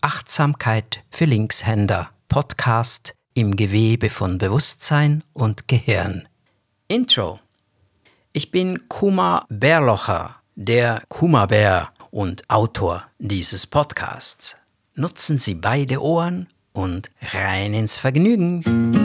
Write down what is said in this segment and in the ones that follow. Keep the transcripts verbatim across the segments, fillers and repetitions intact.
Achtsamkeit für Linkshänder Podcast im Gewebe von Bewusstsein und Gehirn. Intro. Ich bin Kuma Bärlocher, der Kuma-Bär und Autor dieses Podcasts. Nutzen Sie beide Ohren und rein ins Vergnügen.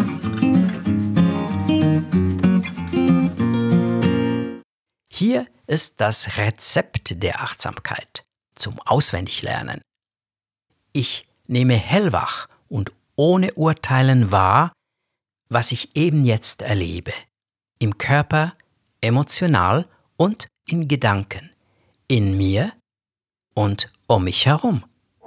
Hier ist das Rezept der Achtsamkeit zum Auswendiglernen. Ich nehme hellwach und ohne Urteilen wahr, was ich eben jetzt erlebe. Im Körper, emotional und in Gedanken. In mir und um mich herum.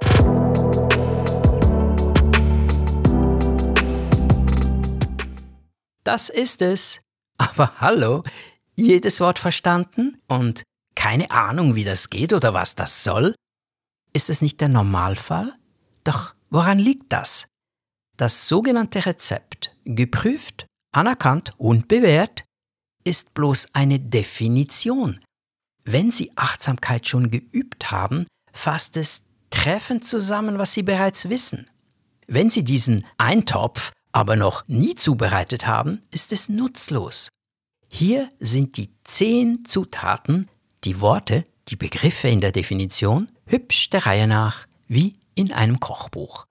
Das ist es. Aber hallo, jedes Wort verstanden und keine Ahnung, wie das geht oder was das soll? Ist es nicht der Normalfall? Doch woran liegt das? Das sogenannte Rezept, geprüft, anerkannt und bewährt, ist bloß eine Definition. Wenn Sie Achtsamkeit schon geübt haben, fasst es treffend zusammen, was Sie bereits wissen. Wenn Sie diesen Eintopf aber noch nie zubereitet haben, ist es nutzlos. Hier sind die zehn Zutaten, die Worte, die Begriffe in der Definition, hübsch der Reihe nach, wie in einem Kochbuch.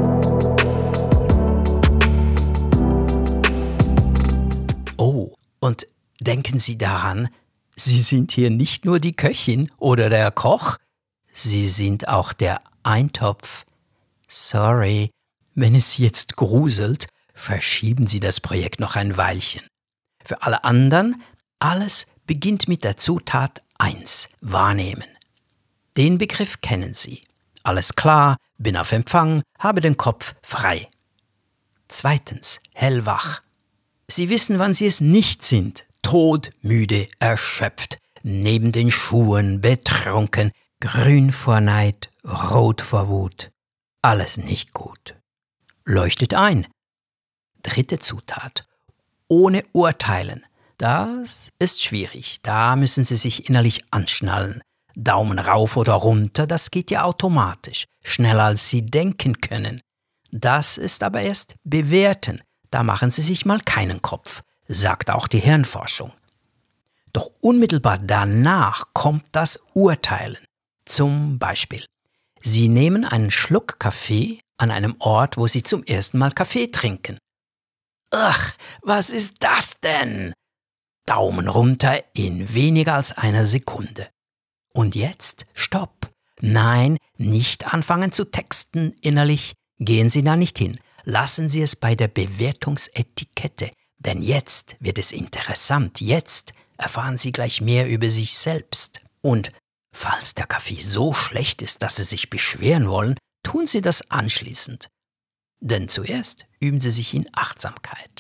Oh, und denken Sie daran, Sie sind hier nicht nur die Köchin oder der Koch, Sie sind auch der Eintopf. Sorry, wenn es jetzt gruselt, verschieben Sie das Projekt noch ein Weilchen. Für alle anderen, alles beginnt mit der Zutat eins, wahrnehmen. Den Begriff kennen Sie. Alles klar, bin auf Empfang, habe den Kopf frei. Zweitens, hellwach. Sie wissen, wann Sie es nicht sind. Todmüde, erschöpft, neben den Schuhen, betrunken, grün vor Neid, rot vor Wut. Alles nicht gut. Leuchtet ein. Dritte Zutat. Ohne Urteilen. Das ist schwierig. Da müssen Sie sich innerlich anschnallen. Daumen rauf oder runter, das geht ja automatisch. Schneller als Sie denken können. Das ist aber erst bewerten. Da machen Sie sich mal keinen Kopf, sagt auch die Hirnforschung. Doch unmittelbar danach kommt das Urteilen. Zum Beispiel, Sie nehmen einen Schluck Kaffee an einem Ort, wo Sie zum ersten Mal Kaffee trinken. Ach, was ist das denn? Daumen runter in weniger als einer Sekunde. Und jetzt Stopp. Nein, nicht anfangen zu texten innerlich. Gehen Sie da nicht hin. Lassen Sie es bei der Bewertungsetikette. Denn jetzt wird es interessant. Jetzt erfahren Sie gleich mehr über sich selbst. Und falls der Kaffee so schlecht ist, dass Sie sich beschweren wollen, tun Sie das anschließend. Denn zuerst üben Sie sich in Achtsamkeit.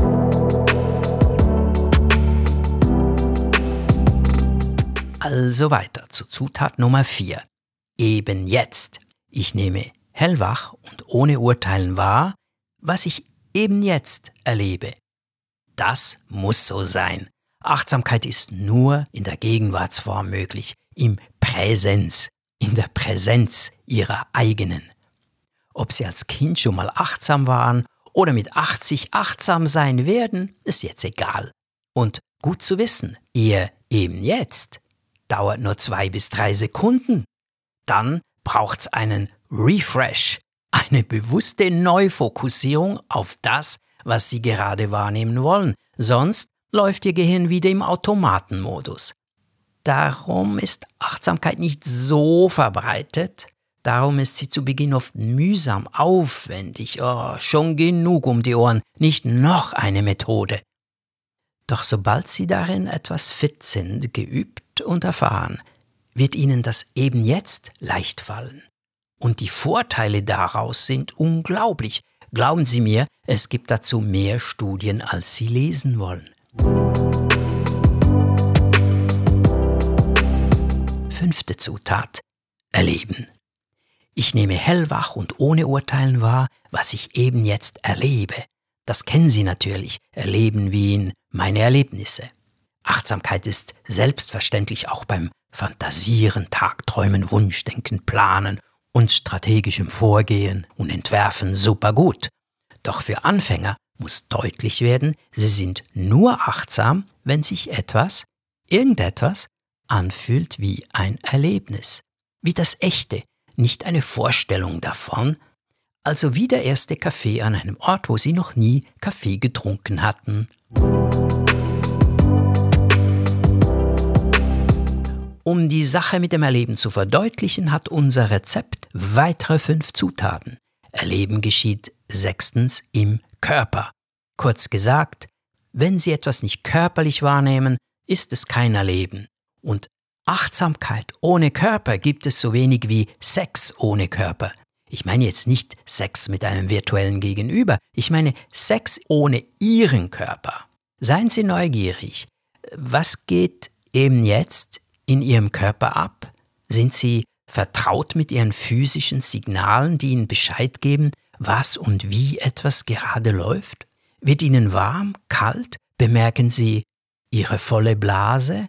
Also weiter zu Zutat Nummer vier. Eben jetzt. Ich nehme hellwach und ohne Urteilen wahr, was ich eben jetzt erlebe. Das muss so sein. Achtsamkeit ist nur in der Gegenwartsform möglich, im Präsens, in der Präsenz Ihrer eigenen. Ob Sie als Kind schon mal achtsam waren oder mit achtzig achtsam sein werden, ist jetzt egal. Und gut zu wissen, Ihr eben jetzt dauert nur zwei bis drei Sekunden. Dann braucht's einen Refresh, eine bewusste Neufokussierung auf das, was Sie gerade wahrnehmen wollen. Sonst läuft Ihr Gehirn wieder im Automatenmodus. Darum ist Achtsamkeit nicht so verbreitet. Darum ist sie zu Beginn oft mühsam, aufwendig. Oh, schon genug um die Ohren, nicht noch eine Methode. Doch sobald Sie darin etwas fit sind, geübt und erfahren, wird Ihnen das eben jetzt leicht fallen. Und die Vorteile daraus sind unglaublich. Glauben Sie mir, es gibt dazu mehr Studien, als Sie lesen wollen. Fünfte Zutat: Erleben. Ich nehme hellwach und ohne Urteilen wahr, was ich eben jetzt erlebe. Das kennen Sie natürlich, erleben wie in meine Erlebnisse. Achtsamkeit ist selbstverständlich auch beim Fantasieren, Tagträumen, Wunschdenken, Planen und strategischem Vorgehen und Entwerfen super gut. Doch für Anfänger muss deutlich werden, sie sind nur achtsam, wenn sich etwas, irgendetwas, anfühlt wie ein Erlebnis, wie das Echte, nicht eine Vorstellung davon, also wie der erste Kaffee an einem Ort, wo sie noch nie Kaffee getrunken hatten. Um die Sache mit dem Erleben zu verdeutlichen, hat unser Rezept weitere fünf Zutaten. Erleben geschieht sechstens im Körper. Kurz gesagt, wenn Sie etwas nicht körperlich wahrnehmen, ist es kein Erleben. Und Achtsamkeit ohne Körper gibt es so wenig wie Sex ohne Körper. Ich meine jetzt nicht Sex mit einem virtuellen Gegenüber, ich meine Sex ohne Ihren Körper. Seien Sie neugierig. Was geht eben jetzt in Ihrem Körper ab? Sind Sie vertraut mit Ihren physischen Signalen, die Ihnen Bescheid geben, was und wie etwas gerade läuft? Wird Ihnen warm, kalt? Bemerken Sie Ihre volle Blase?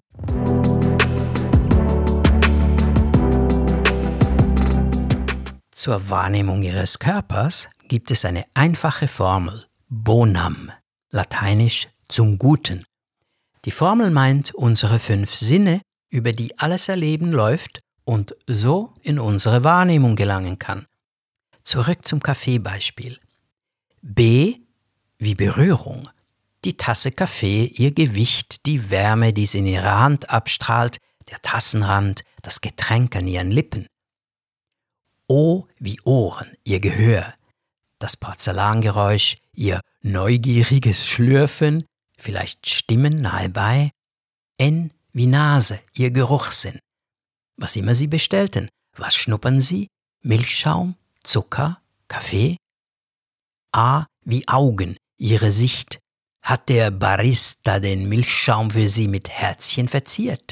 Zur Wahrnehmung Ihres Körpers gibt es eine einfache Formel, bonum, lateinisch zum Guten. Die Formel meint unsere fünf Sinne, über die alles Erleben läuft und so in unsere Wahrnehmung gelangen kann. Zurück zum Kaffeebeispiel. B wie Berührung. Die Tasse Kaffee, ihr Gewicht, die Wärme, die sie in ihrer Hand abstrahlt, der Tassenrand, das Getränk an ihren Lippen. O wie Ohren, ihr Gehör, das Porzellangeräusch, ihr neugieriges Schlürfen, vielleicht Stimmen nahe bei. N wie Nase, ihr Geruchssinn. Was immer Sie bestellten, was schnuppern Sie? Milchschaum, Zucker, Kaffee? A wie Augen, Ihre Sicht. Hat der Barista den Milchschaum für Sie mit Herzchen verziert?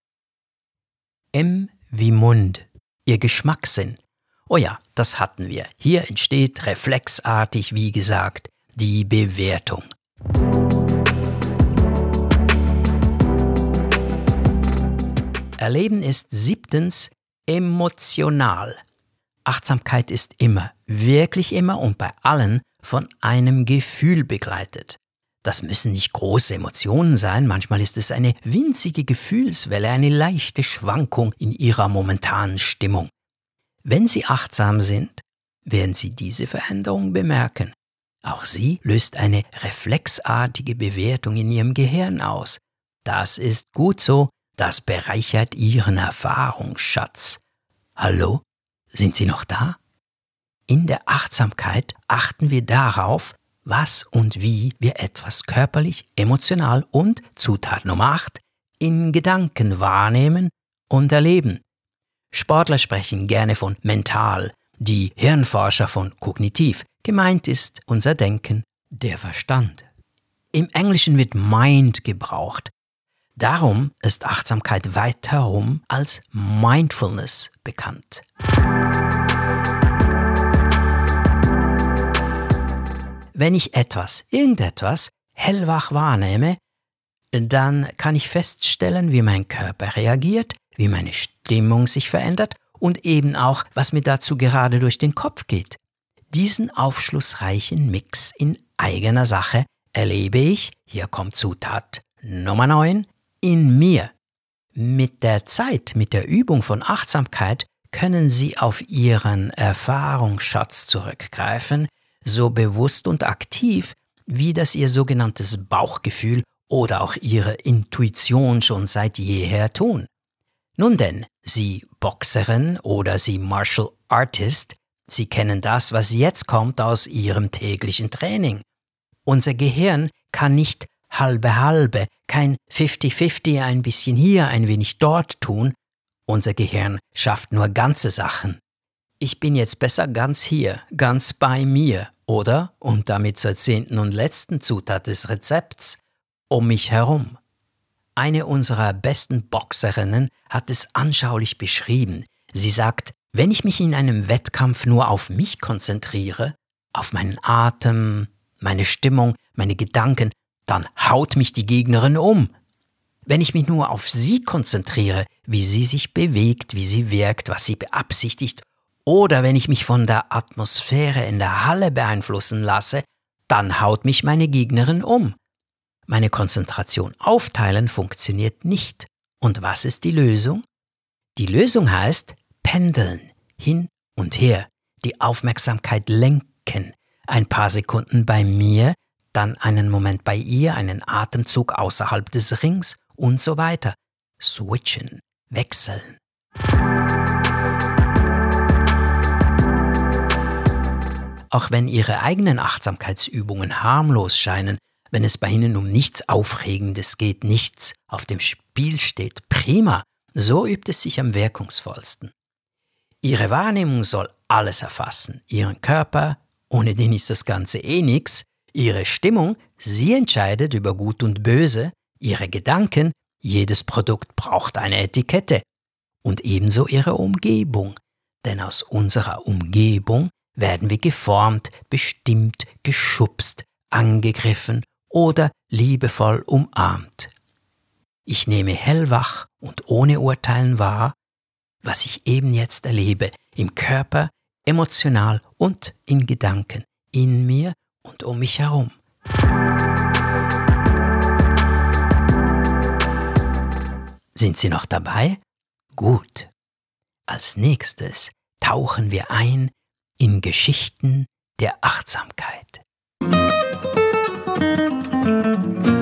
M wie Mund, Ihr Geschmackssinn. Oh ja, das hatten wir. Hier entsteht reflexartig, wie gesagt, die Bewertung. Erleben ist siebtens emotional. Achtsamkeit ist immer, wirklich immer und bei allen von einem Gefühl begleitet. Das müssen nicht große Emotionen sein, manchmal ist es eine winzige Gefühlswelle, eine leichte Schwankung in Ihrer momentanen Stimmung. Wenn Sie achtsam sind, werden Sie diese Veränderung bemerken. Auch sie löst eine reflexartige Bewertung in Ihrem Gehirn aus. Das ist gut so, das bereichert Ihren Erfahrungsschatz. Hallo? Sind Sie noch da? In der Achtsamkeit achten wir darauf, was und wie wir etwas körperlich, emotional und, Zutat Nummer acht, in Gedanken wahrnehmen und erleben. Sportler sprechen gerne von mental, die Hirnforscher von kognitiv. Gemeint ist unser Denken, der Verstand. Im Englischen wird Mind gebraucht. Darum ist Achtsamkeit weiterherum als Mindfulness bekannt. Wenn ich etwas, irgendetwas, hellwach wahrnehme, dann kann ich feststellen, wie mein Körper reagiert, wie meine Stimmung sich verändert und eben auch, was mir dazu gerade durch den Kopf geht. Diesen aufschlussreichen Mix in eigener Sache erlebe ich, hier kommt Zutat Nummer neun, in mir. Mit der Zeit, mit der Übung von Achtsamkeit können Sie auf Ihren Erfahrungsschatz zurückgreifen, so bewusst und aktiv, wie das Ihr sogenanntes Bauchgefühl oder auch Ihre Intuition schon seit jeher tun. Nun denn, Sie Boxerin oder Sie Martial Artist, Sie kennen das, was jetzt kommt aus Ihrem täglichen Training. Unser Gehirn kann nicht halbe halbe, kein fifty fifty, ein bisschen hier, ein wenig dort tun. Unser Gehirn schafft nur ganze Sachen. Ich bin jetzt besser ganz hier, ganz bei mir, oder, und damit zur zehnten und letzten Zutat des Rezepts, um mich herum. Eine unserer besten Boxerinnen hat es anschaulich beschrieben. Sie sagt, wenn ich mich in einem Wettkampf nur auf mich konzentriere, auf meinen Atem, meine Stimmung, meine Gedanken, dann haut mich die Gegnerin um. Wenn ich mich nur auf sie konzentriere, wie sie sich bewegt, wie sie wirkt, was sie beabsichtigt Oder wenn ich mich von der Atmosphäre in der Halle beeinflussen lasse, dann haut mich meine Gegnerin um. Meine Konzentration aufteilen funktioniert nicht. Und was ist die Lösung? Die Lösung heißt pendeln, hin und her, die Aufmerksamkeit lenken, ein paar Sekunden bei mir, dann einen Moment bei ihr, einen Atemzug außerhalb des Rings und so weiter. Switchen, wechseln. Auch wenn Ihre eigenen Achtsamkeitsübungen harmlos scheinen, wenn es bei Ihnen um nichts Aufregendes geht, nichts auf dem Spiel steht, prima, so übt es sich am wirkungsvollsten. Ihre Wahrnehmung soll alles erfassen, Ihren Körper, ohne den ist das Ganze eh nix, Ihre Stimmung, sie entscheidet über Gut und Böse, Ihre Gedanken, jedes Produkt braucht eine Etikette und ebenso Ihre Umgebung, denn aus unserer Umgebung werden wir geformt, bestimmt, geschubst, angegriffen oder liebevoll umarmt. Ich nehme hellwach und ohne Urteilen wahr, was ich eben jetzt erlebe, im Körper, emotional und in Gedanken, in mir und um mich herum. Sind Sie noch dabei? Gut. Als nächstes tauchen wir ein in Geschichten der Achtsamkeit.